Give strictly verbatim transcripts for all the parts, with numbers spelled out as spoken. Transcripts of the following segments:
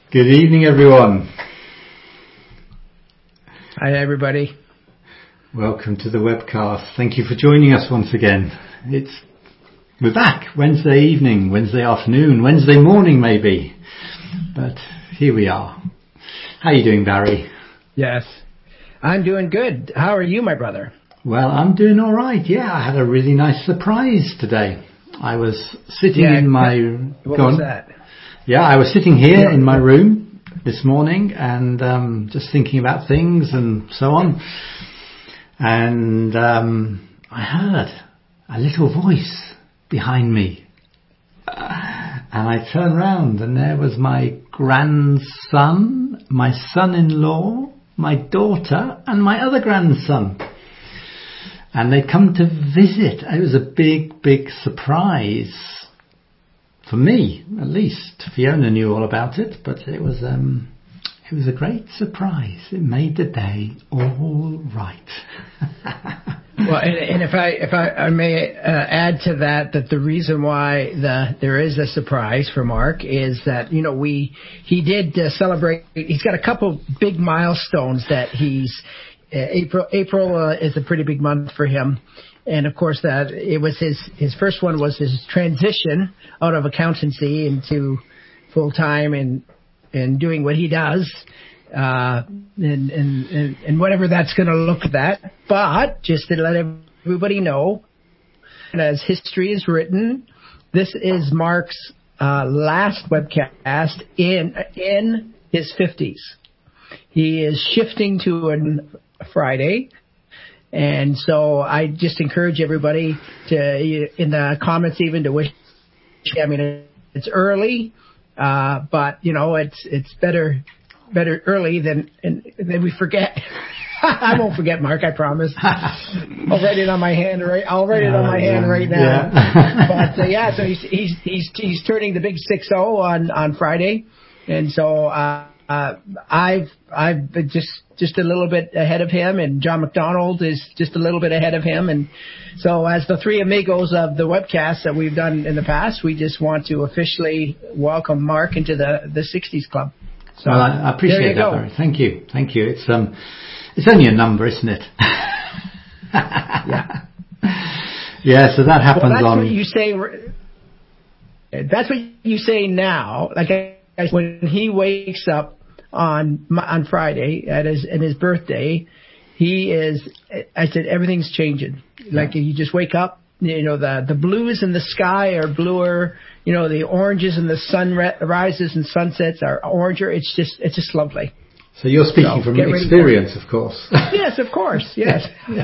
Good evening, everyone. Hi, everybody. Welcome to the webcast. Thank you for joining us once again. It's we're back Wednesday evening, Wednesday afternoon, Wednesday morning maybe, but here we are. How are you doing, Barry? Yes, I'm doing good. How are you, my brother? Well, I'm doing all right. Yeah, I had a really nice surprise today. I was sitting yeah, in my. What was that? Yeah, I was sitting here in my room this morning and um, just thinking about things and so on. And um, I heard a little voice behind me. Uh, and I turned round and there was my grandson, my son-in-law, my daughter and my other grandson. And they'd come to visit. It was a big, big surprise. For me, at least. Fiona knew all about it, but it was um, it was a great surprise. It made the day all right. Well, and, and if I if I, I may uh, add to that, that the reason why the there is a surprise for Mark is that you know we he did uh, celebrate. He's got a couple big milestones that he's uh, April April uh, is a pretty big month for him. And of course, that it was his his first one was his transition out of accountancy into full time and and doing what he does, uh, and, and and and whatever that's going to look at that. But just to let everybody know, and as history is written, this is Mark's uh, last webcast in in his fifties. He is shifting to a Friday. And so I just encourage everybody to, in the comments even, to wish, I mean, it's early, uh, but, you know, it's it's better better early than, and then we forget. I won't forget, Mark, I promise. I'll write it on my hand right, I'll write it on my hand right now. Yeah. But, uh, yeah, so he's, he's, he's, he's turning the big six oh on, on Friday. And so, uh, uh, I've, I've been just, just a little bit ahead of him, and John McDonald is just a little bit ahead of him. And so as the three amigos of the webcast that we've done in the past, we just want to officially welcome Mark into the, the sixties club. So well, I, I appreciate that, Barry. Thank you. Thank you. It's, um, it's only a number, isn't it? Yeah. Yeah. So that happens well, that's on. What you say, that's what you say now. Like when he wakes up on on Friday at his at his birthday, he is. I said everything's changing. Like you just wake up, you know the the blues in the sky are bluer. You know the oranges in the sun rises and sunsets are oranger. It's just it's just lovely. So you're speaking so, from experience, of course. Yes, of course. Yes.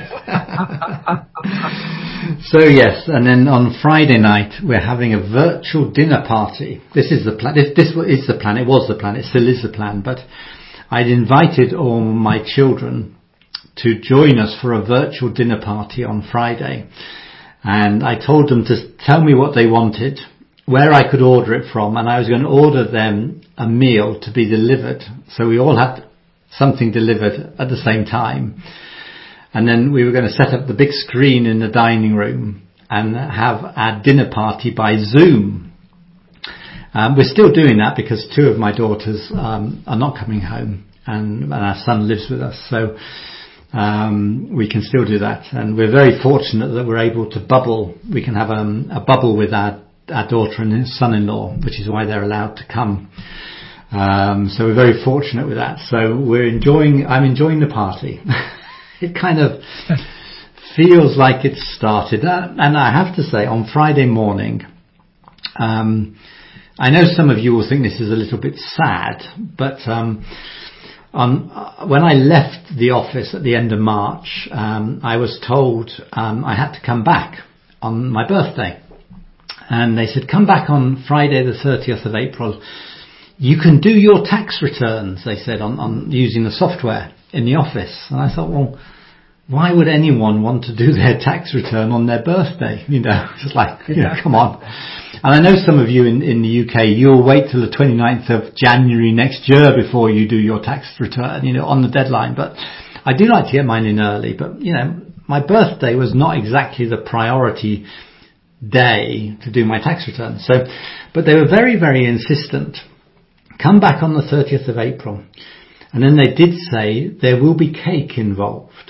So yes, and then on Friday night we're having a virtual dinner party. This is the plan. This, this is the plan. It was the plan. It still is the plan. But I'd invited all my children to join us for a virtual dinner party on Friday, and I told them to tell me what they wanted, where I could order it from, and I was going to order them a meal to be delivered. So we all had something delivered at the same time. And then we were going to set up the big screen in the dining room and have our dinner party by Zoom. Um, we're still doing that because two of my daughters um, are not coming home, and, and our son lives with us. So um, we can still do that. And we're very fortunate that we're able to bubble. We can have um, a bubble with our our daughter and his son-in-law, which is why they're allowed to come. Um, so we're very fortunate with that. So we're enjoying, I'm enjoying the party. It kind of feels like it's started. Uh, and I have to say, on Friday morning, um, I know some of you will think this is a little bit sad, but um, on, uh, when I left the office at the end of March, um, I was told um, I had to come back on my birthday. And they said, come back on Friday the thirtieth of April. You can do your tax returns, they said, on, on using the software in the office. And I thought, well, why would anyone want to do their tax return on their birthday? You know, just like, you know, come on. And I know some of you in, in the U K, you'll wait till the twenty-ninth of January next year before you do your tax return, you know, on the deadline. But I do like to get mine in early. But, you know, my birthday was not exactly the priority day to do my tax return. So, but they were very, very insistent come back on the thirtieth of April. And then they did say there will be cake involved.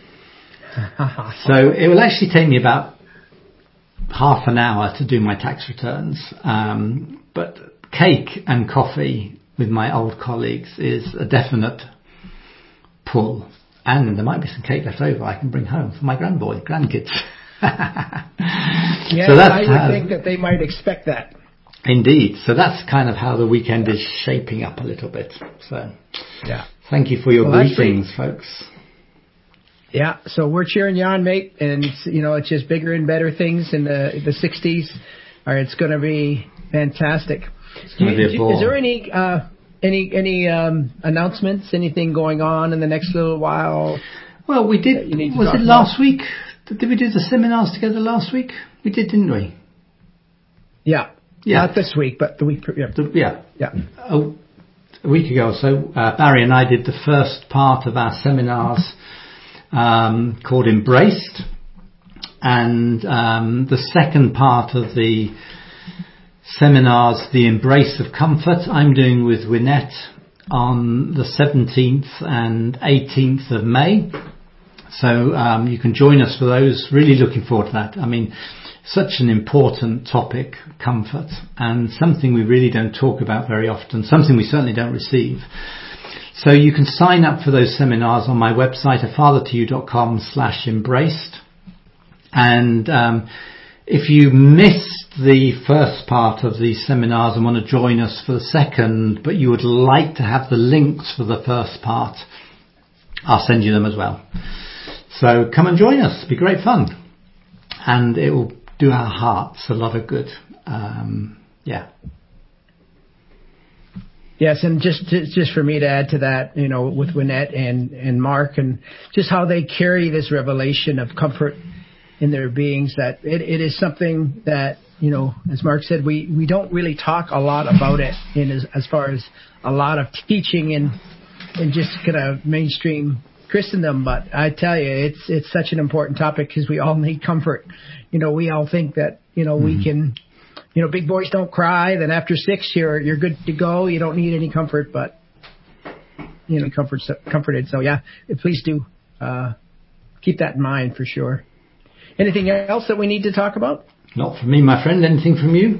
So it will actually take me about half an hour to do my tax returns. Um, but cake and coffee with my old colleagues is a definite pull. And there might be some cake left over I can bring home for my grandboy, grandkids. Yeah, so that's I would how, think that they might expect that. Indeed. So that's kind of how the weekend is shaping up a little bit. So yeah, thank you for your well, greetings, folks. Yeah, so we're cheering you on, mate, and it's, you know, it's just bigger and better things in the the sixties. Or it's going to be fantastic. It's going to be a ball. Is there any uh, any any um, announcements? Anything going on in the next little while? Well, we did. Was it last week? Did we do the seminars together last week? We did, didn't we? Yeah. Yeah. Not this week, but the week. Yeah. The, yeah. Yeah. A, a week ago or so, uh, Barry and I did the first part of our seminars um, called Embraced. And um, the second part of the seminars, The Embrace of Comfort, I'm doing with Wynette on the seventeenth and eighteenth of May. So um, you can join us for those. Really looking forward to that. I mean, such an important topic, comfort, and something we really don't talk about very often, something we certainly don't receive. So you can sign up for those seminars on my website, a father to you dot com slash embraced. And um, if you missed the first part of the seminars and want to join us for the second, but you would like to have the links for the first part, I'll send you them as well. So come and join us. It'll be great fun. And it will do our hearts a lot of good. Um, yeah. Yes, and just just for me to add to that, you know, with Wynette and, and Mark, and just how they carry this revelation of comfort in their beings, that it, it is something that, you know, as Mark said, we, we don't really talk a lot about it in as, as far as a lot of teaching and and just kind of mainstream Christendom. But I tell you, it's it's such an important topic because we all need comfort. You know, we all think that, you know, mm-hmm. we can, you know, big boys don't cry. Then after six, you're you're good to go. You don't need any comfort, but you know, comfort comforted. So yeah, please do uh, keep that in mind for sure. Anything else that we need to talk about? Not from me, my friend. Anything from you?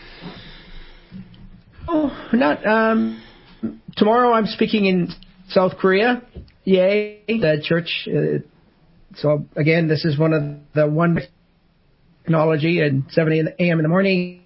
Oh, not. Um, tomorrow I'm speaking in South Korea. Yay, the church. Uh, so again, this is one of the one technology and seven a.m. in the morning.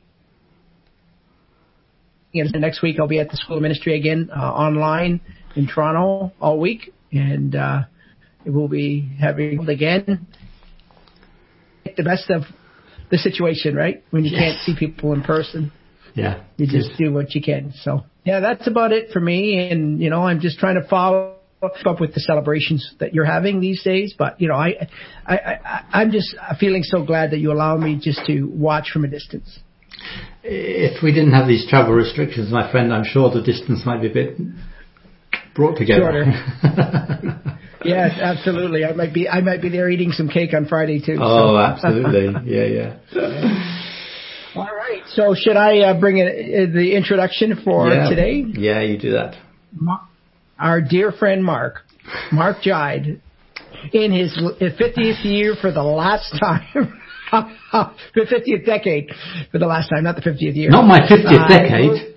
And next week I'll be at the School of Ministry again uh, online in Toronto all week, and uh, we'll be having again. The best of the situation, right? When you yes. can't see people in person. Yeah. You just yes. do what you can. So, yeah, that's about it for me. And, you know, I'm just trying to follow up with the celebrations that you're having these days. But, you know, I, I, I, I'm just feeling so glad that you allow me just to watch from a distance. If we didn't have these travel restrictions, my friend, I'm sure the distance might be a bit brought together. Shorter. Yes, absolutely. I might be I might be there eating some cake on Friday too. Oh, so. Absolutely. Yeah, yeah. All right. So should I uh, bring in the introduction for yeah. today? Yeah, you do that. Our dear friend Mark, Mark Jide, in his fiftieth year for the last time. The fiftieth decade for the last time, not the fiftieth year. Not my fiftieth uh, decade.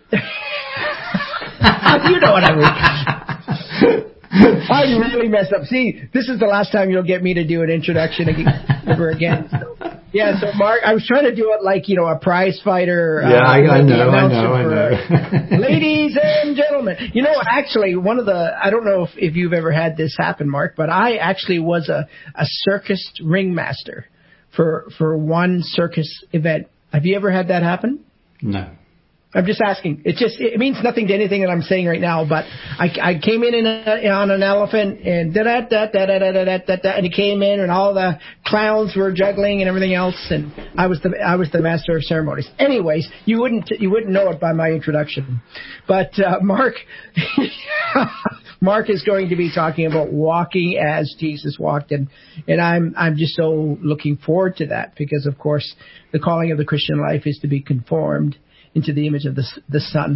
You know what I mean. I really messed up. See, this is the last time you'll get me to do an introduction again, ever again. So, yeah, so Mark, I was trying to do it like, you know, a prize fighter. Yeah, uh, I, I know, I know, I know. Ladies and gentlemen. You know, actually, one of the, I don't know if, if you've ever had this happen, Mark, but I actually was a, a circus ringmaster for, for one circus event. Have you ever had that happen? No. I'm just asking. It just it means nothing to anything that I'm saying right now. But I, I came in, in a, on an elephant and da da da da da da da da da, and he came in and all the clowns were juggling and everything else, and I was the I was the master of ceremonies. Anyways, you wouldn't you wouldn't know it by my introduction, but uh, Mark Mark is going to be talking about walking as Jesus walked, and and I'm I'm just so looking forward to that because of course the calling of the Christian life is to be conformed into the image of the, the Son.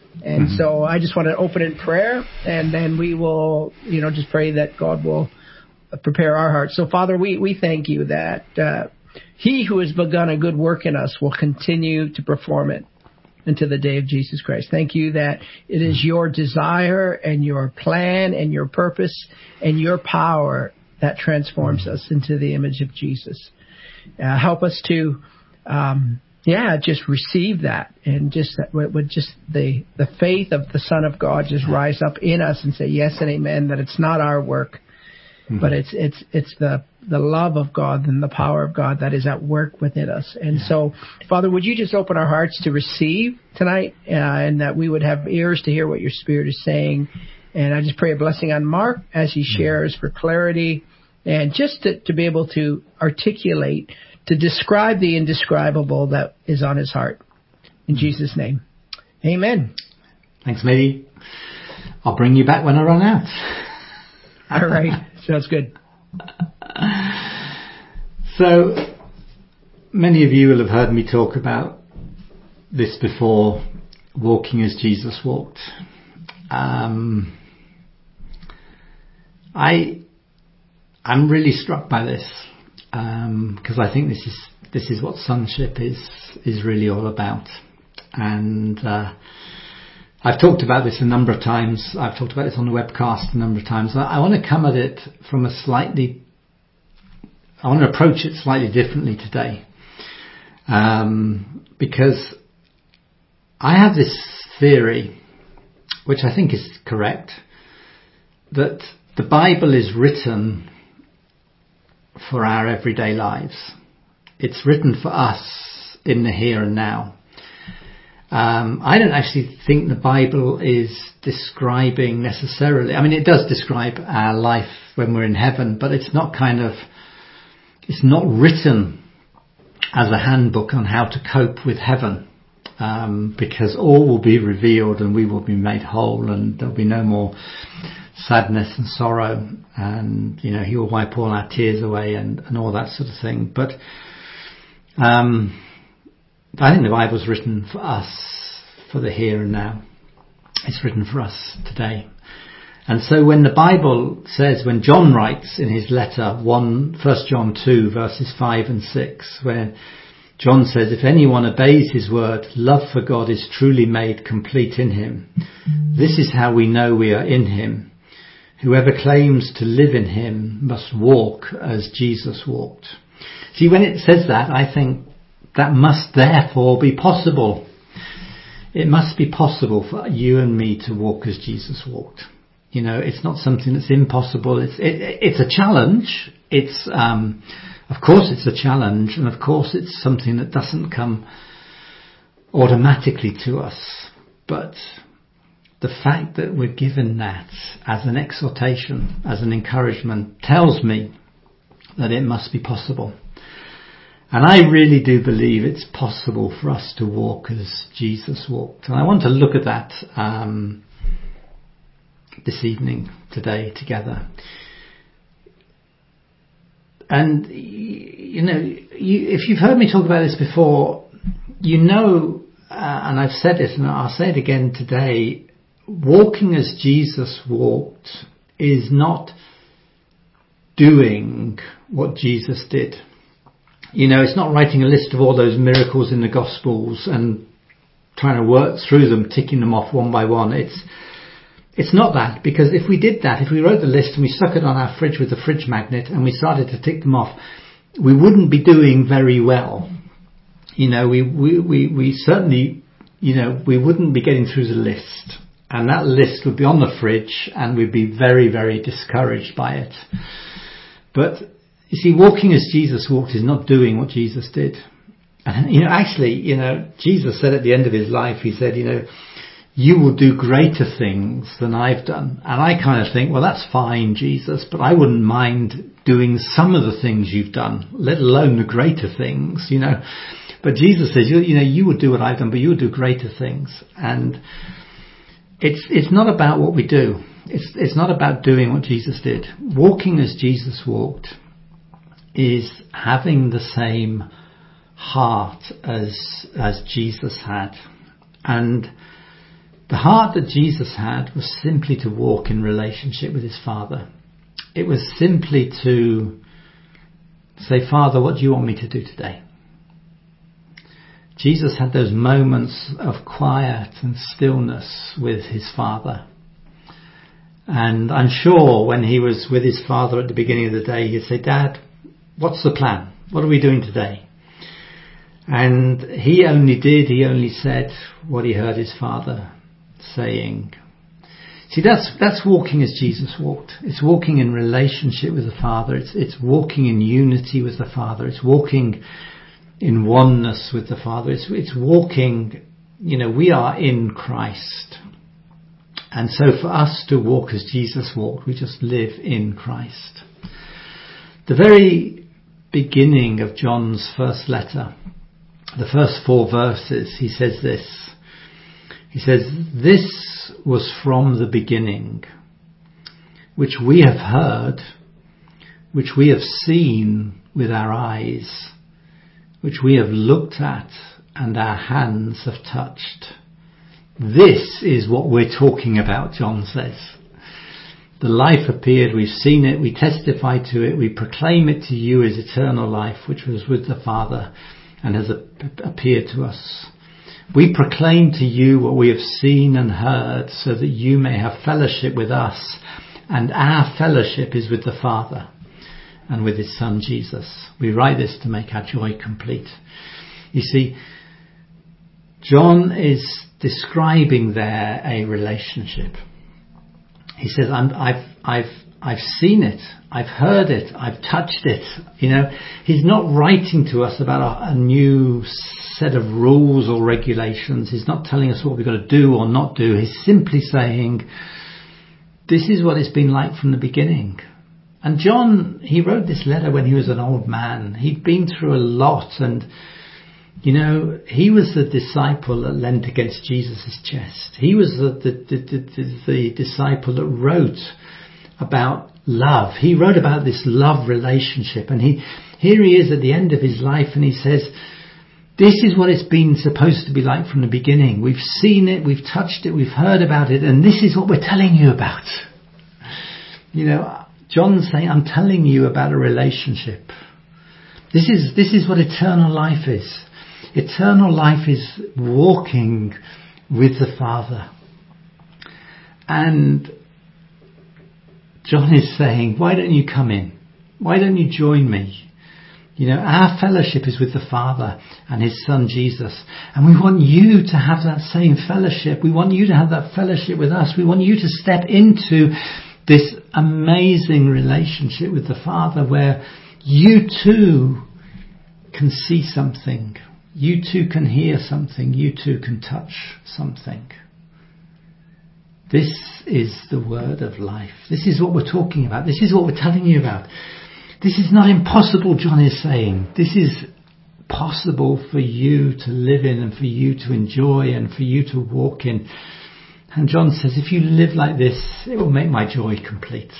And Mm-hmm. so I just want to open in prayer, and then we will, you know, just pray that God will prepare our hearts. So, Father, we, we thank you that uh, he who has begun a good work in us will continue to perform it until the day of Jesus Christ. Thank you that it is your desire and your plan and your purpose and your power that transforms us into the image of Jesus. Uh, help us to, um, yeah, just receive that, and just that with just the the faith of the Son of God just rise up in us and say yes and amen. That it's not our work, mm-hmm. but it's it's it's the the love of God and the power of God that is at work within us. And yeah. so, Father, would you just open our hearts to receive tonight, uh, and that we would have ears to hear what your Spirit is saying. And I just pray a blessing on Mark as he shares for clarity, and just to, to be able to articulate, to describe the indescribable that is on his heart. In Jesus' name, amen. Thanks, Mitty. I'll bring you back when I run out. All right. Sounds good. So, many of you will have heard me talk about this before, walking as Jesus walked. Um, I, I'm really struck by this, um, because I think this is this is what sonship is is really all about. And uh, I've talked about this a number of times. I've talked about this on the webcast a number of times. I, I want to come at it from a slightly, I want to approach it slightly differently today, um, because I have this theory, which I think is correct, that the Bible is written for our everyday lives. It's written for us in the here and now. Um, I don't actually think the Bible is describing necessarily, I mean, it does describe our life when we're in heaven, but it's not kind of, it's not written as a handbook on how to cope with heaven, um, because all will be revealed and we will be made whole, and there'll be no more sadness and sorrow, and, you know, he will wipe all our tears away and, and all that sort of thing. But um, I think the Bible's written for us, for the here and now. It's written for us today. And so when the Bible says, when John writes in his letter, one, First John two, verses five and six, where John says, if anyone obeys his word, love for God is truly made complete in him. This is how we know we are in him. Whoever claims to live in him must walk as Jesus walked. See, when it says that, I think that must therefore be possible. It must be possible for you and me to walk as Jesus walked. You know, it's not something that's impossible. It's it, it's a challenge. It's um, of course it's a challenge, and of course it's something that doesn't come automatically to us. But the fact that we're given that as an exhortation, as an encouragement, tells me that it must be possible. And I really do believe it's possible for us to walk as Jesus walked. And I want to look at that um, this evening, today, together. And, you know, you, if you've heard me talk about this before, you know, uh, and I've said it and I'll say it again today, walking as Jesus walked is not doing what Jesus did. You know, it's not writing a list of all those miracles in the Gospels and trying to work through them, ticking them off one by one. It's it's not that, because if we did that, if we wrote the list and we stuck it on our fridge with a fridge magnet and we started to tick them off, we wouldn't be doing very well. You know, we we we, we certainly, you know, we wouldn't be getting through the list. And that list would be on the fridge and we'd be very, very discouraged by it. But you see, walking as Jesus walked is not doing what Jesus did. And, you know, actually, you know, Jesus said at the end of his life, he said, you know, you will do greater things than I've done. And I kind of think, well, that's fine, Jesus, but I wouldn't mind doing some of the things you've done, let alone the greater things, you know. But Jesus says, you, you know, you will do what I've done, but you will do greater things. And it's it's not about what we do. It's it's not about doing what Jesus did. Walking as Jesus walked is having the same heart as as Jesus had. And The heart that Jesus had was simply to walk in relationship with his Father. It was simply to say, Father, what do you want me to do today? Jesus had those moments of quiet and stillness with his Father. And I'm sure when he was with his Father at the beginning of the day, he'd say, Dad, what's the plan? What are we doing today? And he only did, he only said what he heard his Father saying. See, that's that's walking as Jesus walked. It's walking in relationship with the Father. It's it's walking in unity with the Father. It's walking in oneness with the Father. It's it's walking, you know, we are in Christ. And so for us to walk as Jesus walked, we just live in Christ. The very beginning of John's first letter, the first four verses, he says this. He says, this was from the beginning, which we have heard, which we have seen with our eyes, which we have looked at and our hands have touched. This is what we're talking about, John says. The life appeared, we've seen it, we testify to it, we proclaim it to you as eternal life, which was with the Father and has appeared to us. We proclaim to you what we have seen and heard, so that you may have fellowship with us, and our fellowship is with the Father and with his Son Jesus. We write this to make our joy complete. You see, John is describing there a relationship. He says, I'm, I've, I've, I've seen it, I've heard it, I've touched it. You know, he's not writing to us about a, a new set of rules or regulations. He's not telling us what we've got to do or not do. He's simply saying, this is what it's been like from the beginning. And John, he wrote this letter when he was an old man. He'd been through a lot, and you know, he was the disciple that leant against Jesus' chest. He was the, the, the, the, the disciple that wrote about love. He wrote about this love relationship. And he here he is at the end of his life, and he says, this is what it's been supposed to be like from the beginning. We've seen it, we've touched it, we've heard about it, and this is what we're telling you about. You know, John's saying, I'm telling you about a relationship. This is this is what eternal life is. Eternal life is walking with the Father. And John is saying, why don't you come in? Why don't you join me? You know, our fellowship is with the Father and his Son Jesus. And we want you to have that same fellowship. We want you to have that fellowship with us. We want you to step into this amazing relationship with the Father, where you too can see something. You too can hear something. You too can touch something. This is the word of life. This is what we're talking about. This is what we're telling you about. This is not impossible, John is saying. This is possible for you to live in, and for you to enjoy, and for you to walk in. And John says, if you live like this, it will make my joy complete.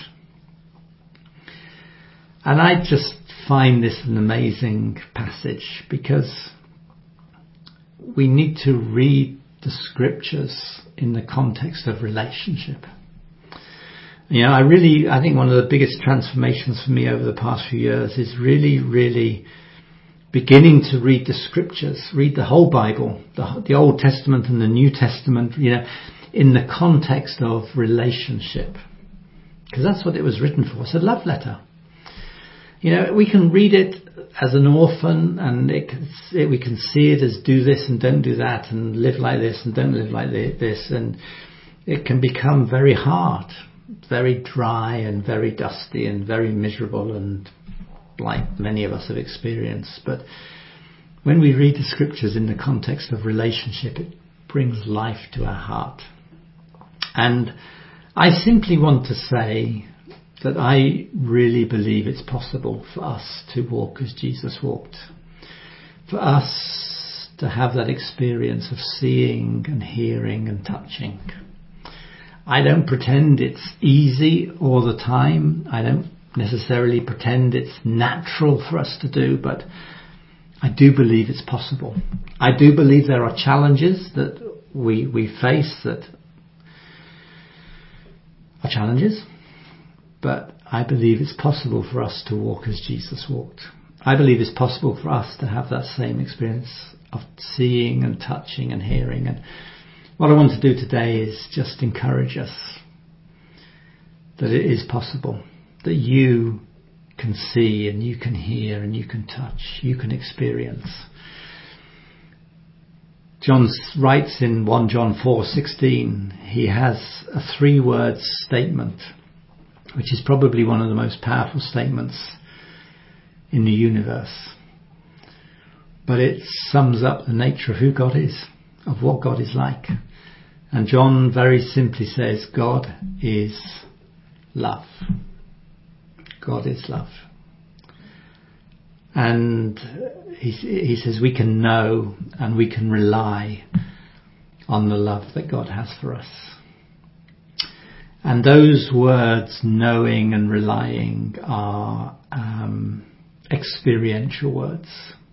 And I just find this an amazing passage, because we need to read the scriptures in the context of relationship. You know, I really, I think one of the biggest transformations for me over the past few years is really, really beginning to read the scriptures, read the whole Bible, the, the Old Testament and the New Testament, you know, in the context of relationship. Because that's what it was written for. It's a love letter. You know, we can read it as an orphan, and it, it, we can see it as do this and don't do that, and live like this and don't live like this, and it can become very hard, very dry and very dusty and very miserable, and like many of us have experienced. But when we read the scriptures in the context of relationship, it brings life to our heart. And I simply want to say that I really believe it's possible for us to walk as Jesus walked. For us to have that experience of seeing and hearing and touching. I don't pretend it's easy all the time. I don't necessarily pretend it's natural for us to do, but I do believe it's possible. I do believe there are challenges that we we face that are challenges, but I believe it's possible for us to walk as Jesus walked. I believe it's possible for us to have that same experience of seeing and touching and hearing. And what I want to do today is just encourage us that it is possible, that you can see and you can hear and you can touch, you can experience. John writes in First John four sixteen, he has a three-word statement, which is probably one of the most powerful statements in the universe. But it sums up the nature of who God is, of what God is like. And John very simply says, God is love. God is love. And he, he says we can know and we can rely on the love that God has for us. And those words, knowing and relying, are um, experiential words.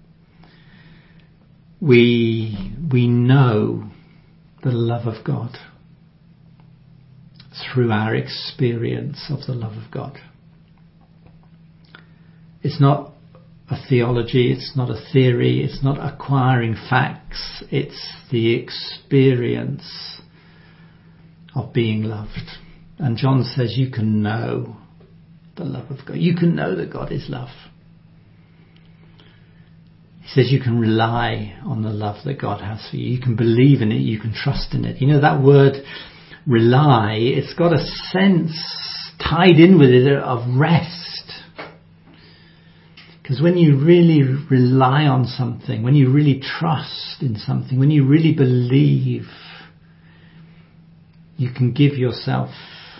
We we know the love of God through our experience of the love of God. It's not a theology, it's not a theory, it's not acquiring facts, it's the experience of being loved. And John says you can know the love of God. You can know that God is love. He says you can rely on the love that God has for you. You can believe in it, you can trust in it. You know, that word rely, it's got a sense tied in with it of rest. Because when you really rely on something, when you really trust in something, when you really believe, you can give yourself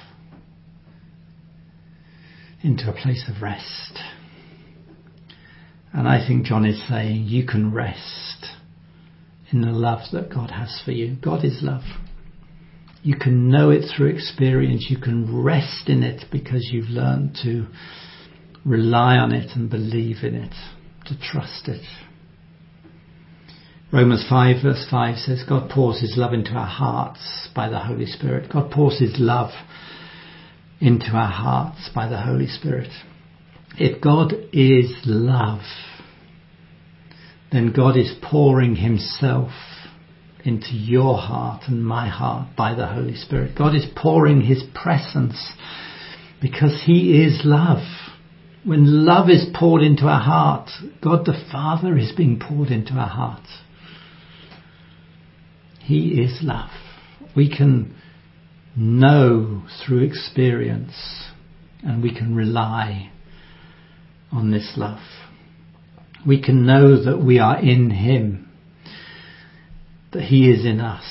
into a place of rest. And I think John is saying you can rest in the love that God has for you. God is love. You can know it through experience. You can rest in it because you've learned to rely on it and believe in it, to trust it. Romans five verse five says God pours his love into our hearts by the Holy Spirit. God pours his love into our hearts by the Holy Spirit. If God is love, then God is pouring himself into your heart and my heart by the Holy Spirit. God is pouring his presence because he is love. When love is poured into our heart, God the Father is being poured into our heart. He is love. We can know through experience and we can rely on this love. We can know that we are in him, that he is in us.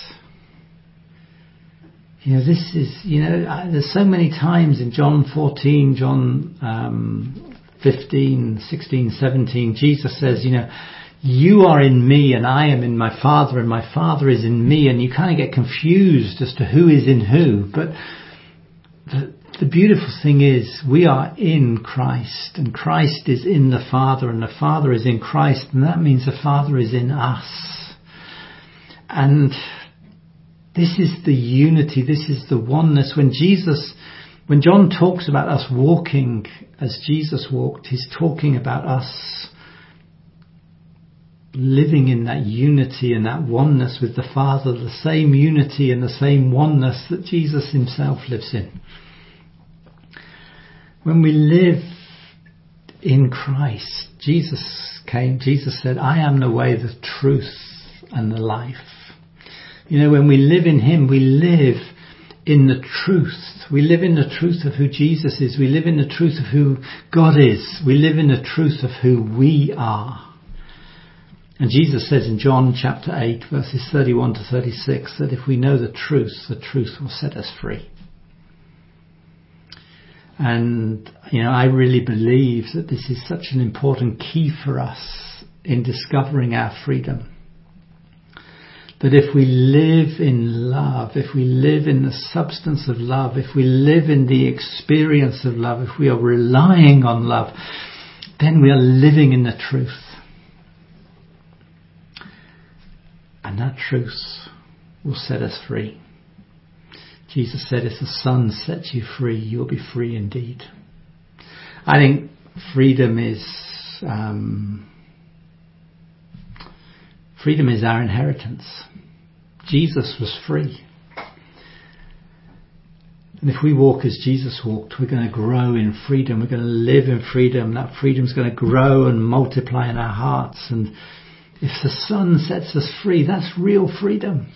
You know, this is, you know, there's so many times in John fourteen, John um, fifteen, sixteen, seventeen, Jesus says, you know, you are in me and I am in my Father and my Father is in me, and you kind of get confused as to who is in who. But the, the beautiful thing is we are in Christ and Christ is in the Father and the Father is in Christ, and that means the Father is in us. And this is the unity, this is the oneness. When Jesus, when John talks about us walking as Jesus walked, he's talking about us living in that unity and that oneness with the Father, the same unity and the same oneness that Jesus himself lives in. When we live in Christ, Jesus came, Jesus said, I am the way, the truth and the life. You know, when we live in him, we live in the truth. We live in the truth of who Jesus is. We live in the truth of who God is. We live in the truth of who we are. And Jesus says in John chapter eight, verses thirty-one to thirty-six, that if we know the truth, the truth will set us free. And, you know, I really believe that this is such an important key for us in discovering our freedom. That if we live in love, if we live in the substance of love, if we live in the experience of love, if we are relying on love, then we are living in the truth. And that truth will set us free. Jesus said, if the Son sets you free, you'll be free indeed. I think freedom is um, freedom is our inheritance. Jesus was free. And if we walk as Jesus walked, we're going to grow in freedom. We're going to live in freedom. That freedom is going to grow and multiply in our hearts. And if the Son sets us free, that's real freedom.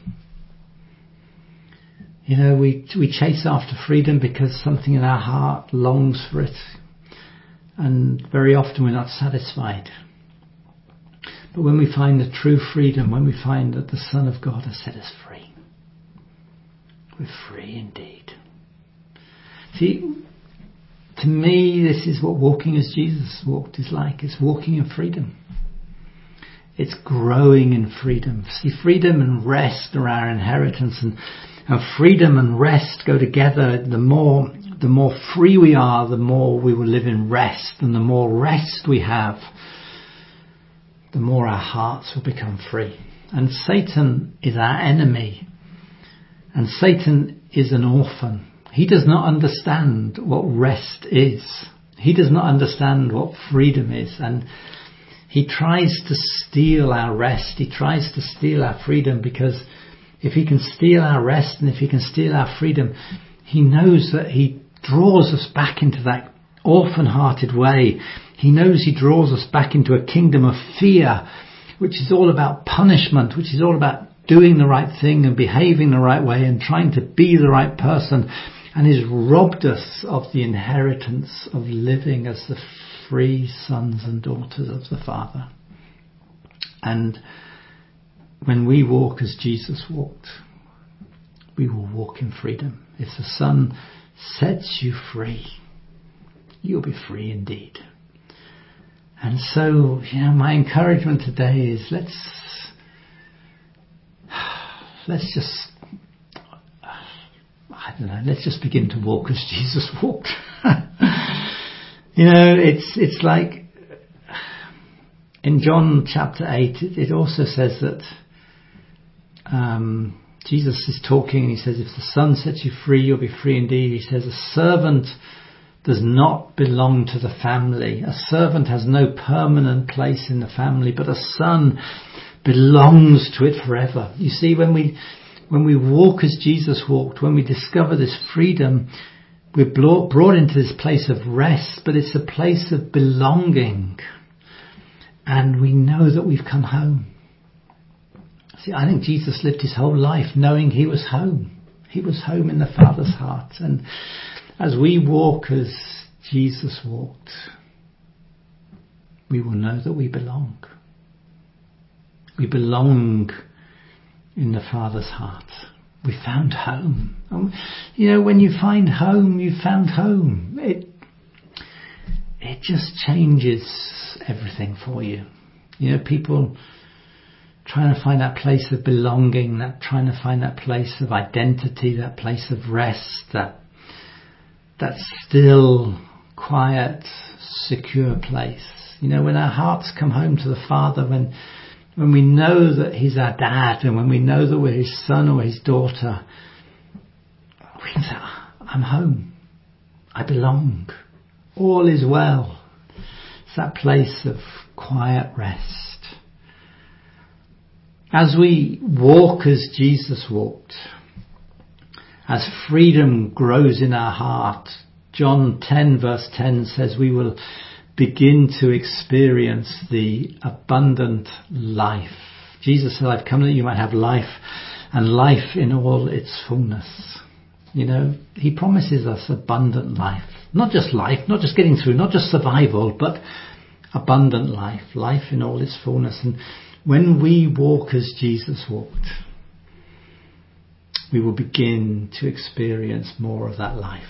You know, we we chase after freedom because something in our heart longs for it. And very often we're not satisfied. But when we find the true freedom, when we find that the Son of God has set us free, we're free indeed. See, to me, this is what walking as Jesus walked is like. It's walking in freedom. It's growing in freedom. See, freedom and rest are our inheritance, and, and freedom and rest go together. The more, the more free we are, the more we will live in rest, and the more rest we have, the more our hearts will become free. And Satan is our enemy, and Satan is an orphan. He does not understand what rest is. He does not understand what freedom is. And he tries to steal our rest. He tries to steal our freedom, because if he can steal our rest and if he can steal our freedom, he knows that he draws us back into that orphan-hearted way. He knows he draws us back into a kingdom of fear, which is all about punishment, which is all about doing the right thing and behaving the right way and trying to be the right person, and has robbed us of the inheritance of living as the free sons and daughters of the Father. And when we walk as Jesus walked, we will walk in freedom. If the Son sets you free, you'll be free indeed. And so, you know, my encouragement today is let's let's just I don't know, let's just begin to walk as Jesus walked. You know, it's it's like in John chapter eight, it, it also says that um, Jesus is talking and he says, if the Son sets you free, you'll be free indeed. He says, a servant does not belong to the family. A servant has no permanent place in the family, but a son belongs to it forever. You see, when we when we walk as Jesus walked, when we discover this freedom, we're brought into this place of rest, but it's a place of belonging. And we know that we've come home. See, I think Jesus lived his whole life knowing he was home. He was home in the Father's heart. And as we walk as Jesus walked, we will know that we belong. We belong in the Father's heart. We found home. And, you know, when you find home, you found home. It it just changes everything for you. You know, people trying to find that place of belonging, that trying to find that place of identity, that place of rest, that that still, quiet, secure place. You know, when our hearts come home to the Father, when when we know that he's our dad, and when we know that we're his son or his daughter, we can say, I'm home. I belong. All is well. It's that place of quiet rest. As we walk as Jesus walked, as freedom grows in our heart, John ten verse ten says we will begin to experience the abundant life. Jesus said, I've come that you might have life, and life in all its fullness. You know, he promises us abundant life. Not just life, not just getting through, not just survival, but abundant life. Life in all its fullness. And when we walk as Jesus walked, we will begin to experience more of that life.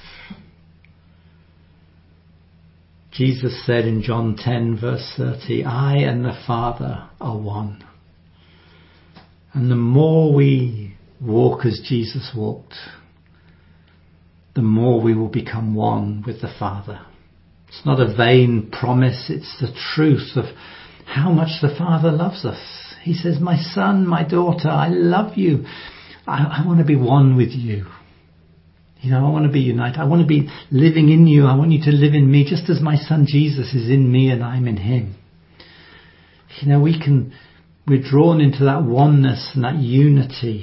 Jesus said in John ten verse thirty, I and the Father are one. And the more we walk as Jesus walked, the more we will become one with the Father. It's not a vain promise, it's the truth of how much the Father loves us. He says, my son, my daughter, I love you. I, I want to be one with you. You know, I want to be united. I want to be living in you. I want you to live in me, just as my son Jesus is in me and I'm in him. You know, we can, we're drawn into that oneness and that unity.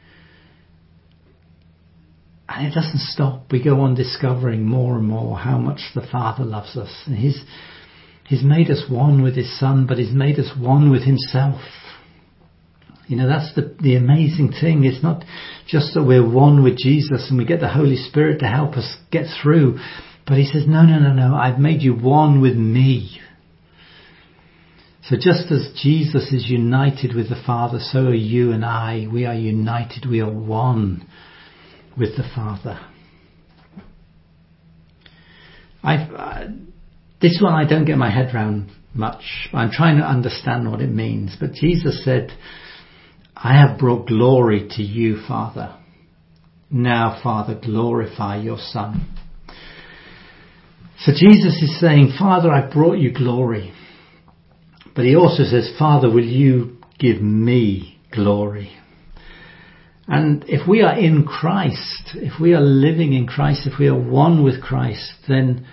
And it doesn't stop. We go on discovering more and more how much the Father loves us. And he's, he's made us one with his Son, but he's made us one with himself. You know, that's the, the amazing thing. It's not just that we're one with Jesus and we get the Holy Spirit to help us get through. But he says, no, no, no, no. I've made you one with me. So just as Jesus is united with the Father, so are you and I. We are united. We are one with the Father. I've, uh, this one I don't get my head round much. I'm trying to understand what it means. But Jesus said, I have brought glory to you, Father. Now, Father, glorify your Son. So Jesus is saying, Father, I've brought you glory. But he also says, Father, will you give me glory? And if we are in Christ, if we are living in Christ, if we are one with Christ, then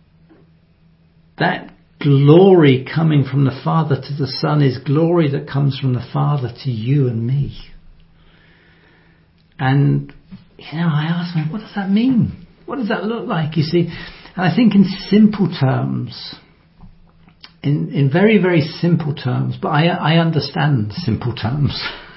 that glory coming from the Father to the Son is glory that comes from the Father to you and me. And, you know, I asked myself, what does that mean? What does that look like? You see, and I think in simple terms, in, in very, very simple terms, but I, I understand simple terms.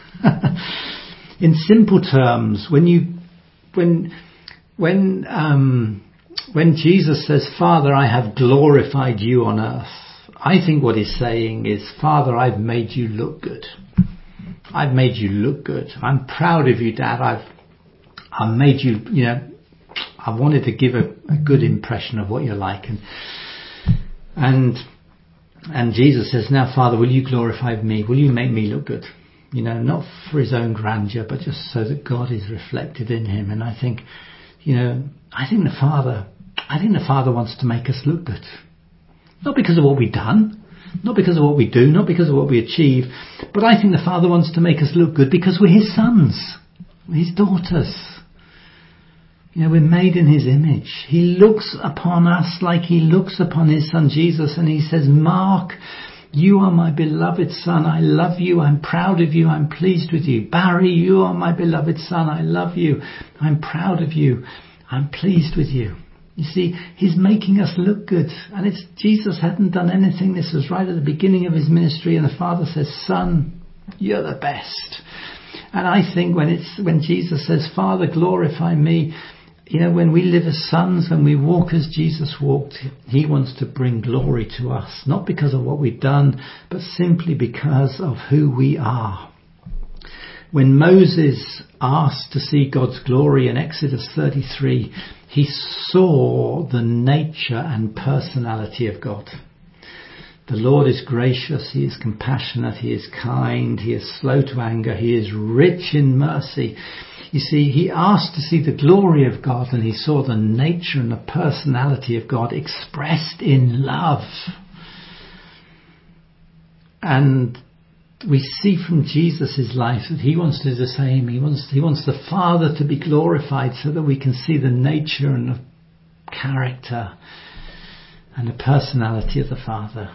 In simple terms, when you, when, when, um, when Jesus says, Father, I have glorified you on earth, I think what he's saying is, Father, I've made you look good. I've made you look good. I'm proud of you, Dad. I've, I've made you, you know, I wanted to give a, a good impression of what you're like. And, and, and Jesus says, now, Father, will you glorify me? Will you make me look good? You know, not for his own grandeur, but just so that God is reflected in him. And I think, you know, I think the Father, I think the Father wants to make us look good. Not because of what we've done, not because of what we do, not because of what we achieve, but I think the Father wants to make us look good because we're his sons, we're his daughters. You know, we're made in his image. He looks upon us like he looks upon his Son Jesus, and he says, Mark, you are my beloved Son. I love you. I'm proud of you. I'm pleased with you. Barry, you are my beloved Son. I love you. I'm proud of you. I'm pleased with you. You see, he's making us look good. And it's Jesus hadn't done anything. This was right at the beginning of his ministry. And the Father says, Son, you're the best. And I think when it's when Jesus says, Father, glorify me, you know, when we live as sons, when we walk as Jesus walked, he wants to bring glory to us. Not because of what we've done, but simply because of who we are. When Moses asked to see God's glory in Exodus thirty-three, he saw the nature and personality of God. The Lord is gracious, he is compassionate, he is kind, he is slow to anger, he is rich in mercy. You see, he asked to see the glory of God, and he saw the nature and the personality of God expressed in love. And we see from Jesus' life that he wants to do the same. He wants, he wants the Father to be glorified so that we can see the nature and the character and the personality of the Father.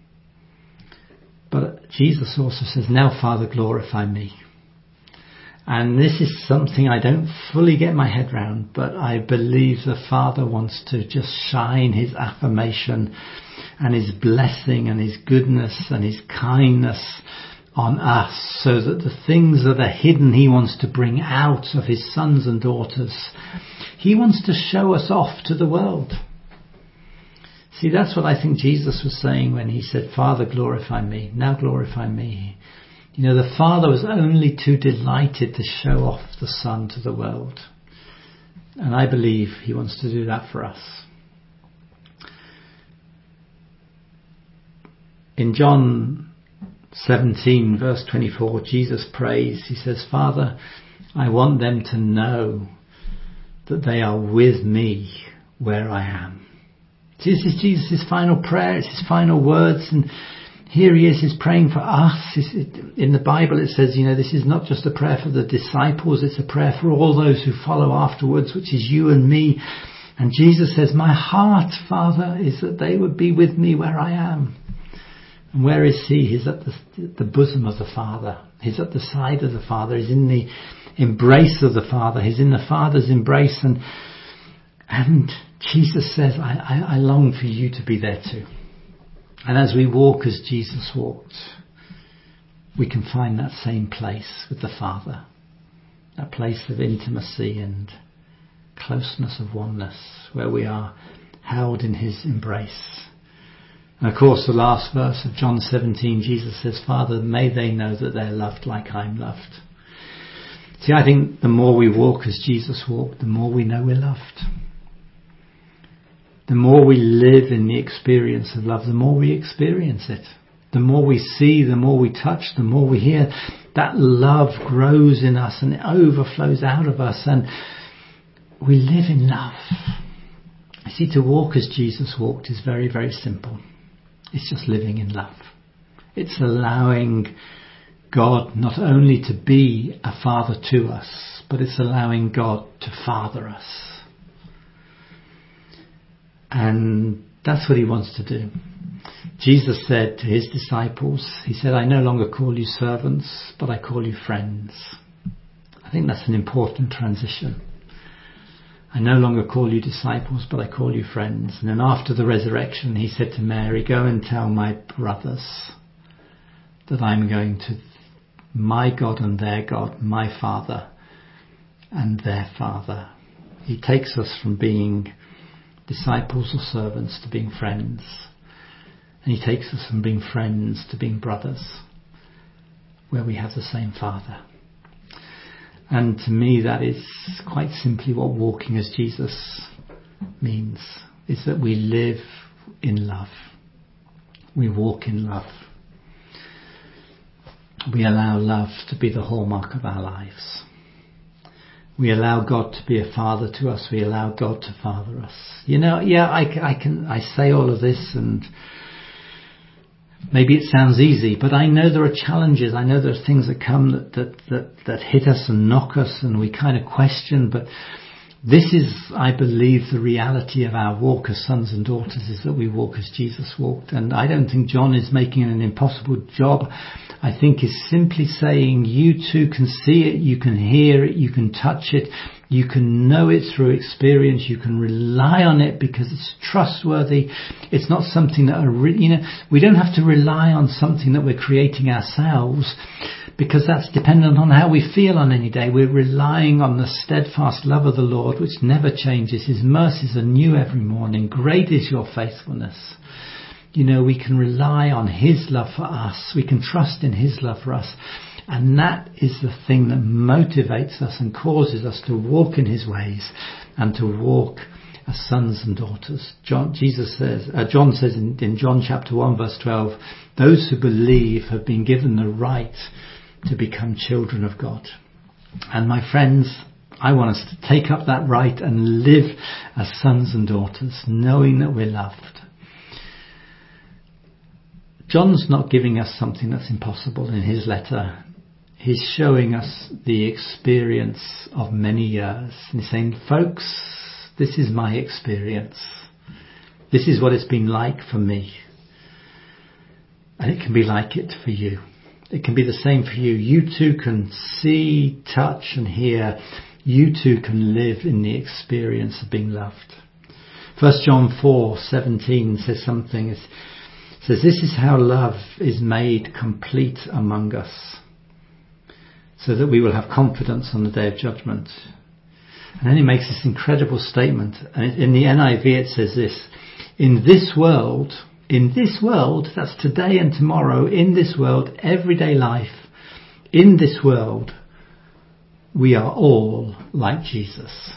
But Jesus also says, now, Father, glorify me. And this is something I don't fully get my head round, but I believe the Father wants to just shine his affirmation and his blessing and his goodness and his kindness on us, so that the things that are hidden he wants to bring out of his sons and daughters. He wants to show us off to the world. See, that's what I think Jesus was saying when he said, Father, glorify me. Now glorify me. You know, the Father was only too delighted to show off the Son to the world. And I believe he wants to do that for us. In John seventeen, verse twenty-four, Jesus prays. He says, Father, I want them to know that they are with me where I am. See, this is Jesus' final prayer. It's his final words. And here he is, he's praying for us. In the Bible it says, you know, this is not just a prayer for the disciples, it's a prayer for all those who follow afterwards, which is you and me. And Jesus says, my heart, Father, is that they would be with me where I am. And where is he? He's at the, the bosom of the Father. He's at the side of the Father. He's in the embrace of the Father. He's in the Father's embrace. And and Jesus says, I, I, I long for you to be there too. And as we walk as Jesus walked, we can find that same place with the Father. That place of intimacy and closeness of oneness, where we are held in his embrace. And of course, the last verse of John seventeen, Jesus says, Father, may they know that they're loved like I'm loved. See, I think the more we walk as Jesus walked, the more we know we're loved. The more we live in the experience of love, the more we experience it. The more we see, the more we touch, the more we hear. That love grows in us and it overflows out of us, and we live in love. You see, to walk as Jesus walked is very, very simple. It's just living in love. It's allowing God not only to be a father to us, but it's allowing God to father us. And that's what he wants to do. Jesus said to his disciples, he said, I no longer call you servants, but I call you friends. I think that's an important transition. I no longer call you disciples, but I call you friends. And then after the resurrection, he said to Mary, go and tell my brothers that I'm going to my God and their God, my Father and their Father. He takes us from being disciples or servants to being friends. And he takes us from being friends to being brothers, where we have the same Father. And to me, that is quite simply what walking as Jesus means, is that we live in love. We walk in love. We allow love to be the hallmark of our lives. We allow God to be a father to us. We allow God to father us. You know, yeah, I, I can, I say all of this and maybe it sounds easy, but I know there are challenges. I know there are things that come that, that, that, that hit us and knock us and we kind of question. But this is, I believe, the reality of our walk as sons and daughters, is that we walk as Jesus walked. And I don't think John is making an impossible job. I think he's simply saying you too can see it, you can hear it, you can touch it, you can know it through experience, you can rely on it because it's trustworthy. It's not something that, are re- you know, we don't have to rely on something that we're creating ourselves, because that's dependent on how we feel on any day. We're relying on the steadfast love of the Lord, which never changes. His mercies are new every morning. Great is your faithfulness. You know, we can rely on his love for us. We can trust in his love for us. And that is the thing that motivates us and causes us to walk in his ways and to walk as sons and daughters. John, Jesus says, uh, John says in, in John chapter one verse twelve, those who believe have been given the right to become children of God. And my friends, I want us to take up that right and live as sons and daughters, knowing that we're loved. John's not giving us something that's impossible in his letter. He's showing us the experience of many years. And he's saying, folks, this is my experience. This is what it's been like for me. And it can be like it for you. It can be the same for you. You too can see, touch and hear. You too can live in the experience of being loved. First John four seventeen says something. It says, this is how love is made complete among us, so that we will have confidence on the day of judgment. And then he makes this incredible statement. And in the N I V it says this, in this world, in this world, that's today and tomorrow, in this world, everyday life, in this world, we are all like Jesus.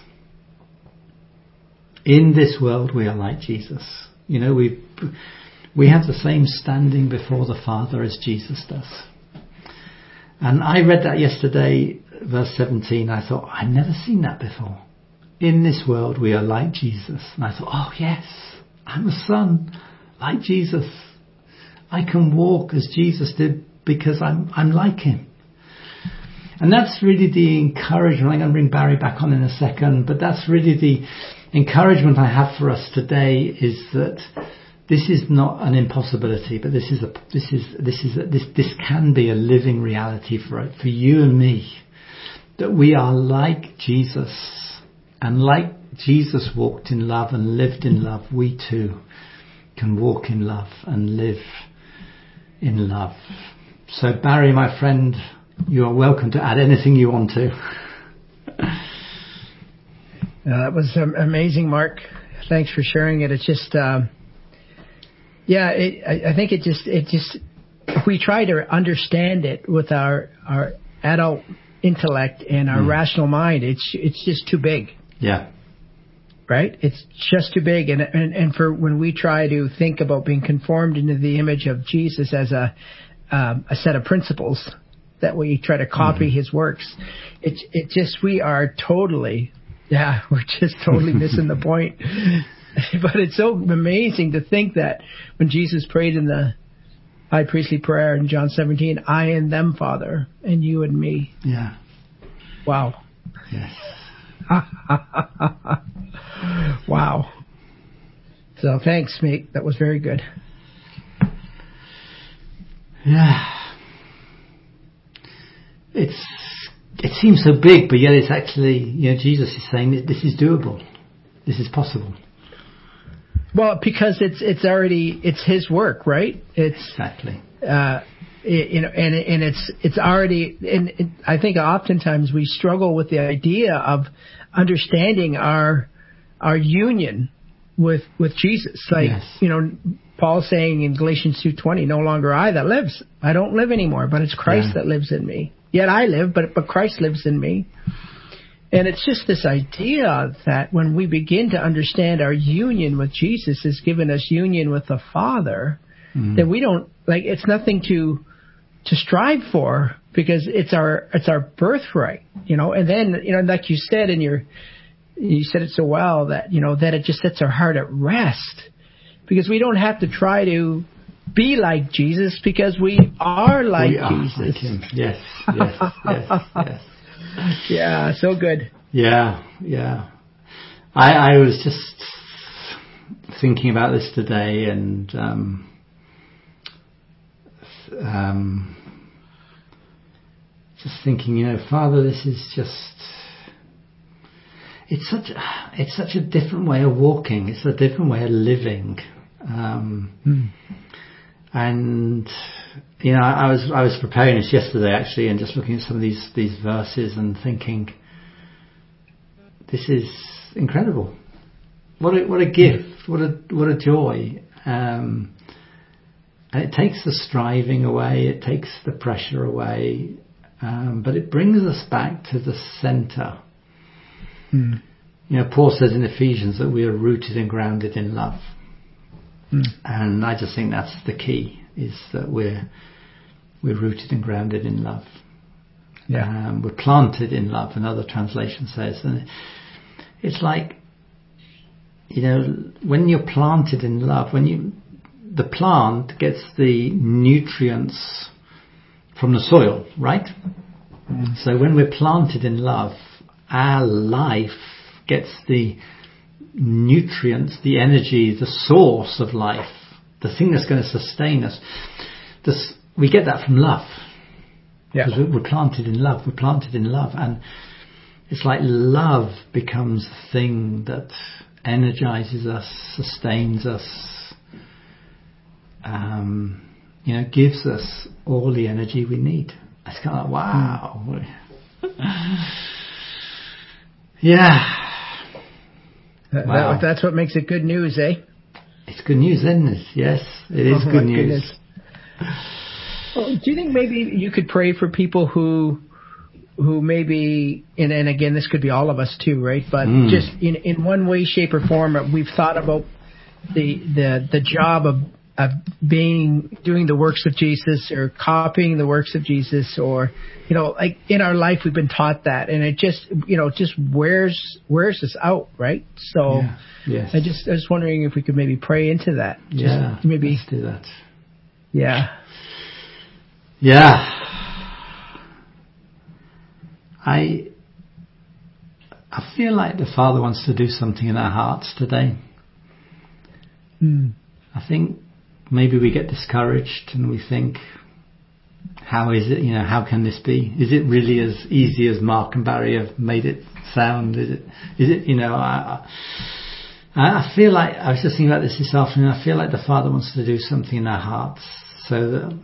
In this world, we are like Jesus. You know, we we have the same standing before the Father as Jesus does. And I read that yesterday, verse seventeen. I thought, I've never seen that before. In this world, we are like Jesus. And I thought, oh yes, I'm a son like Jesus. I can walk as Jesus did because I'm I'm like him. And that's really the encouragement. I'm going to bring Barry back on in a second, but that's really the encouragement I have for us today, is that this is not an impossibility, but this is a this is this is a, this this can be a living reality for for you and me, that we are like Jesus, and like Jesus walked in love and lived in love, we too can walk in love and live in love. So Barry, my friend, you are welcome to add anything you want to. Uh, that was um, amazing, Mark. Thanks for sharing it. It's just, um, yeah, it, I, I think it just, it just, if we try to understand it with our our adult intellect and our mm. rational mind, it's it's just too big. Yeah. Right? It's just too big. And, and and for when we try to think about being conformed into the image of Jesus as a um, a set of principles that we try to copy mm. his works, it it just, we are totally, yeah, we're just totally missing the point. But it's so amazing to think that when Jesus prayed in the high priestly prayer in John seventeen, I and them, Father, and you and me. Yeah. Wow. Yes. Wow. So thanks, mate. That was very good. Yeah. It's it seems so big, but yet it's actually, you know, Jesus is saying that this is doable. This is possible. Well, because it's it's already, it's his work, right? It's exactly. Uh, it, you know, and and it's it's already. And it, I think oftentimes we struggle with the idea of understanding our our union with with Jesus. Like, yes. you know, Paul saying in Galatians two twenty, no longer I that lives, I don't live anymore, but it's Christ yeah. that lives in me. Yet I live, but but Christ lives in me. And it's just this idea that when we begin to understand our union with Jesus has given us union with the Father, mm-hmm. that we don't, like, it's nothing to to strive for, because it's our it's our birthright, you know. And then, you know, like you said in your, you said it so well, that, you know, that it just sets our heart at rest, because we don't have to try to be like Jesus, because we are like we are Jesus. Like him. Yes, yes, yes, yes. Yeah, so good. Yeah, yeah. I, I was just thinking about this today, and um, um, just thinking, you know, Father, this is just, it's such a, it's such a different way of walking. It's a different way of living. Um, mm. And you know, I was I was preparing this yesterday actually, and just looking at some of these these verses and thinking, this is incredible. What a what a gift! What a what a joy! Um, and it takes the striving away. It takes the pressure away. Um, but it brings us back to the centre. Mm. You know, Paul says in Ephesians that we are rooted and grounded in love. Mm. And I just think that's the key, is that we're we're rooted and grounded in love. Yeah. Um, we're planted in love, another translation says. And it's like, you know, when you're planted in love, when you, the plant gets the nutrients from the soil, right? Mm. So when we're planted in love, our life gets the nutrients, the energy, the source of life, the thing that's going to sustain us. This, we get that from love. Yeah. Because we're planted in love. We're planted in love. And it's like love becomes the thing that energizes us, sustains us, um, you know, gives us all the energy we need. It's kind of like, wow. Mm. Yeah. That, wow. that, that's what makes it good news, eh? It's good news, isn't it? Yes, it is oh, good news. Well, do you think maybe you could pray for people who, who maybe, and, and again, this could be all of us too, right? But mm. just in, in one way, shape, or form, we've thought about the the the job of of being doing the works of Jesus, or copying the works of Jesus, or, you know, like in our life we've been taught that, and it just, you know, just wears wears us out, right? So yeah. Yes. I just I was wondering if we could maybe pray into that. Just yeah, maybe let's do that. Yeah. Yeah. I I feel like the Father wants to do something in our hearts today. Mm. I think maybe we get discouraged and we think, how is it, you know, how can this be? Is it really as easy as Mark and Barry have made it sound? Is it, is it, you know, I, I, I feel like, I was just thinking about this this afternoon, I feel like the Father wants to do something in our hearts so that,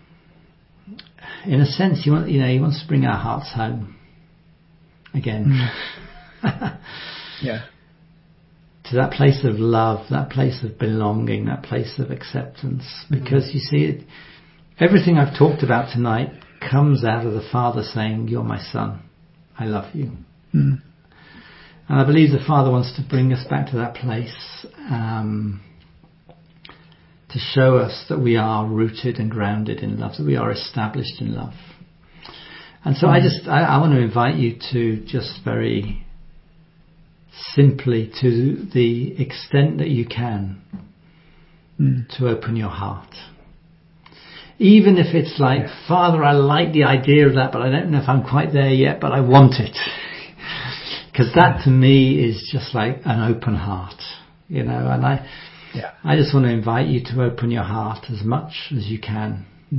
in a sense, he want, you know, he wants to bring our hearts home again. Mm. Yeah. To that place of love, that place of belonging, that place of acceptance. Because mm-hmm. you see, it, everything I've talked about tonight comes out of the Father saying, "You're my son, I love you." Mm. And I believe the Father wants to bring us back to that place, um, to show us that we are rooted and grounded in love, that we are established in love. And so mm. I just, I, I want to invite you to just very simply, to the extent that you can, mm. to open your heart. Even if it's like, yeah. Father, I like the idea of that, but I don't know if I'm quite there yet, but I want it. Because that to me is just like an open heart, you know, and I, yeah. I just want to invite you to open your heart as much as you can. Mm.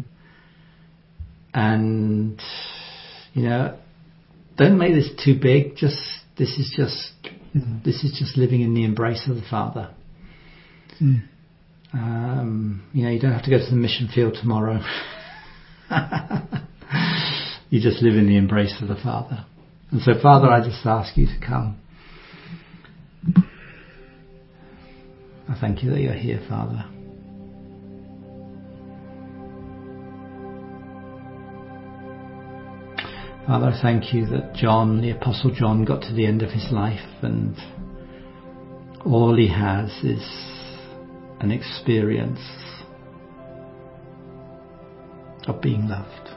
And, you know, don't make this too big. Just, this is just, mm. this is just living in the embrace of the Father. Mm. Um, you know, you don't have to go to the mission field tomorrow. You just live in the embrace of the Father. And so, Father, I just ask you to come. I thank you that you're here, Father. Father, I thank you that John, the Apostle John, got to the end of his life and all he has is an experience of being loved.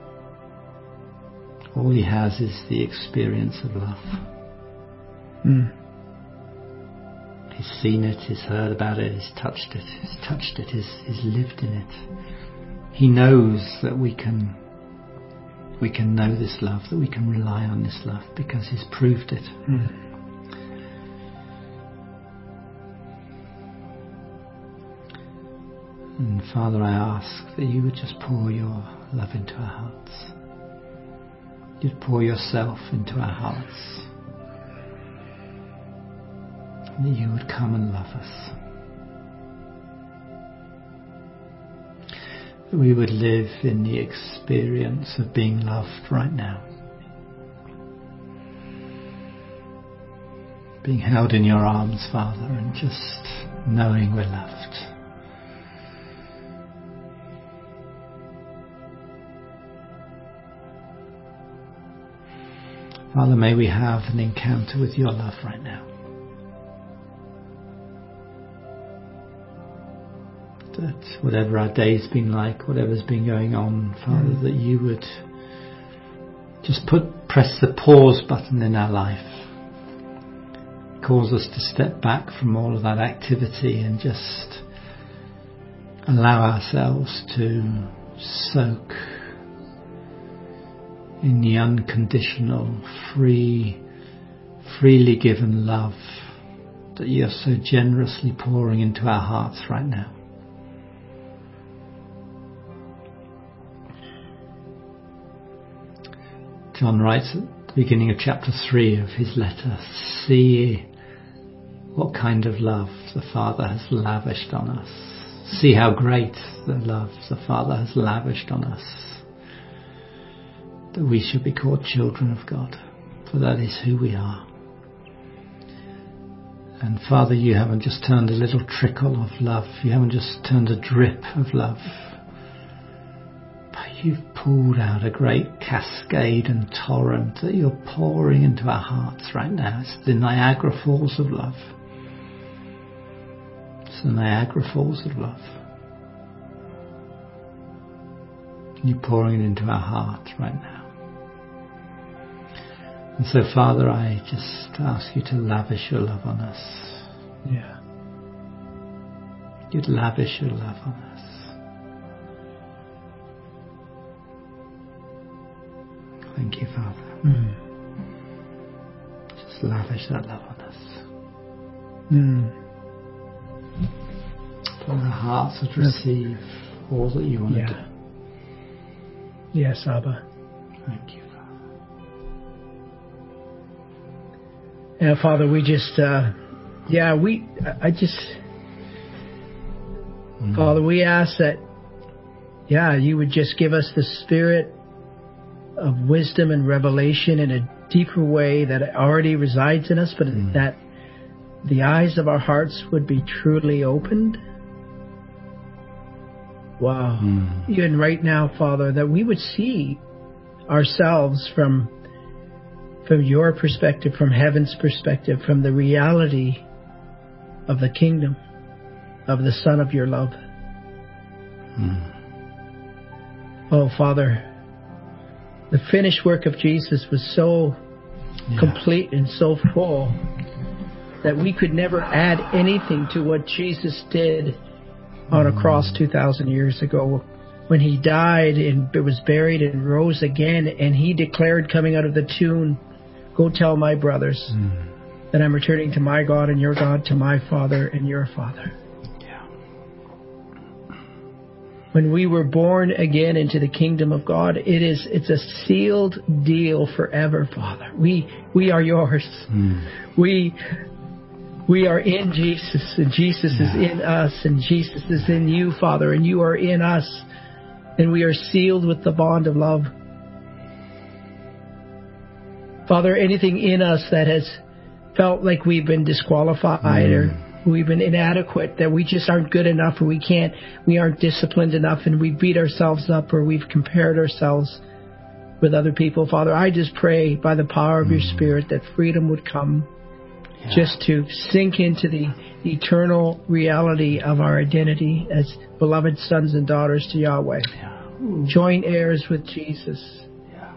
All he has is the experience of love. Mm. He's seen it, he's heard about it, he's touched it, he's touched it, he's, he's lived in it. He knows that we can we can know this love, that we can rely on this love because he's proved it. Mm. And Father, I ask that you would just pour your love into our hearts. You'd pour yourself into our hearts. And that you would come and love us. That we would live in the experience of being loved right now. Being held in your arms, Father, and just knowing we're loved. Father, may we have an encounter with your love right now. That whatever our day's been like, whatever's been going on, Father, mm. that you would just put press the pause button in our life. Cause us to step back from all of that activity and just allow ourselves to soak in the unconditional, free, freely given love that you're so generously pouring into our hearts right now. John writes at the beginning of chapter three of his letter, see what kind of love the Father has lavished on us. See how great the love the Father has lavished on us. That we should be called children of God, for that is who we are. And Father, you haven't just turned a little trickle of love, you haven't just turned a drip of love, but you've poured out a great cascade and torrent that you're pouring into our hearts right now. It's the Niagara Falls of love. It's the Niagara Falls of love. You're pouring it into our hearts right now. And so, Father, I just ask you to lavish your love on us. Yeah. You'd lavish your love on us. Thank you, Father. Mm. Just lavish that love on us. Mm. So our hearts would receive all that you want Yeah. to do. Yes, Abba. Thank you, Father. Yeah, Father, we just, uh, yeah, we, I just, Mm. Father, we ask that, yeah, you would just give us the spirit of wisdom and revelation in a deeper way that already resides in us, but Mm. that the eyes of our hearts would be truly opened. Wow. Mm. Even right now, Father, that we would see ourselves from from your perspective, from heaven's perspective, from the reality of the kingdom, of the Son of your love. Mm. Oh, Father, the finished work of Jesus was so Yeah. complete and so full that we could never add anything to what Jesus did on a cross two thousand years ago when he died and was buried and rose again, and he declared coming out of the tomb, go tell my brothers Mm. that I'm returning to my God and your God, to my Father and your Father. Yeah. When we were born again into the kingdom of God, it is it's a sealed deal forever, Father. We we are yours. Mm. We we are in Jesus, and Jesus Yeah. is in us, and Jesus is in you, Father, and you are in us, and we are sealed with the bond of love. Father, anything in us that has felt like we've been disqualified Mm. or we've been inadequate, that we just aren't good enough, or we can't, we aren't disciplined enough, and we beat ourselves up, or we've compared ourselves with other people, Father, I just pray by the power of your Spirit that freedom would come. Yeah. Just to sink into the eternal reality of our identity as beloved sons and daughters to Yahweh. Yeah. Joint heirs with Jesus. Yeah.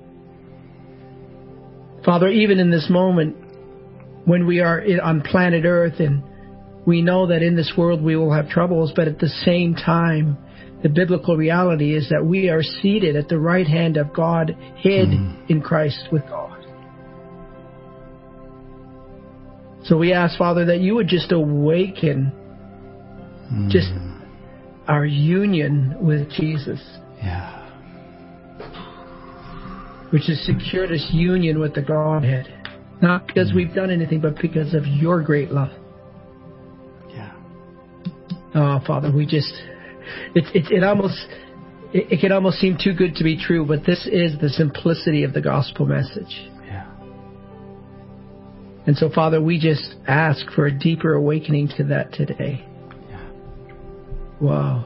Father, even in this moment, when we are in- on planet Earth, and we know that in this world we will have troubles, but at the same time, the biblical reality is that we are seated at the right hand of God, hid Mm. in Christ with God. So we ask, Father, that you would just awaken Mm. just our union with Jesus, Yeah. which has secured us union with the Godhead. Not because we've done anything, but because of your great love. Yeah. Oh, Father, we just, it, it, it almost, it, it can almost seem too good to be true, but this is the simplicity of the gospel message. Yeah. And so, Father, we just ask for a deeper awakening to that today. Yeah. Wow.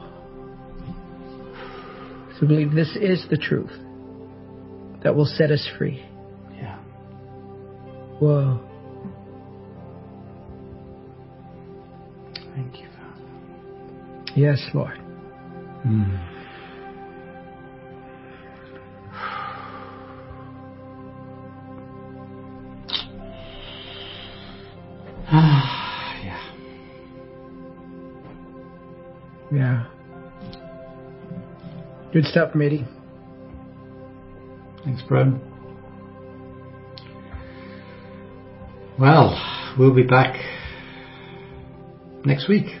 So believe this is the truth that will set us free. Yeah. Whoa. Thank you, Father. Yes, Lord. Mm. Ah, yeah. Yeah. Good stuff, matey. Thanks, bro. Well, we'll be back next week.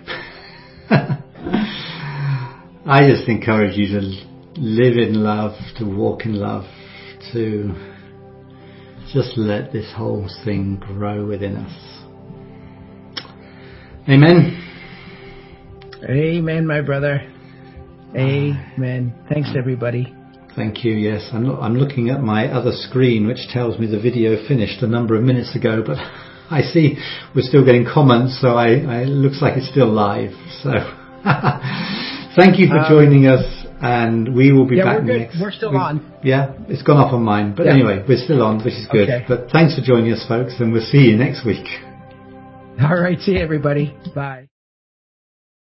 I just encourage you to live in love, to walk in love, to just let this whole thing grow within us. Amen. Amen, my brother. Amen. Thanks, everybody. Thank you. Yes, I'm, lo- I'm looking at my other screen, which tells me the video finished a number of minutes ago, but I see we're still getting comments, so I, I it looks like it's still live. So thank you for Um, joining us, and we will be Yeah, back we're good. next. We're still we- on. Yeah, it's gone off on mine, but Yeah. anyway, we're still on, which is good. Okay. But thanks for joining us, folks, and we'll see you next week. All right. See you, everybody. Bye.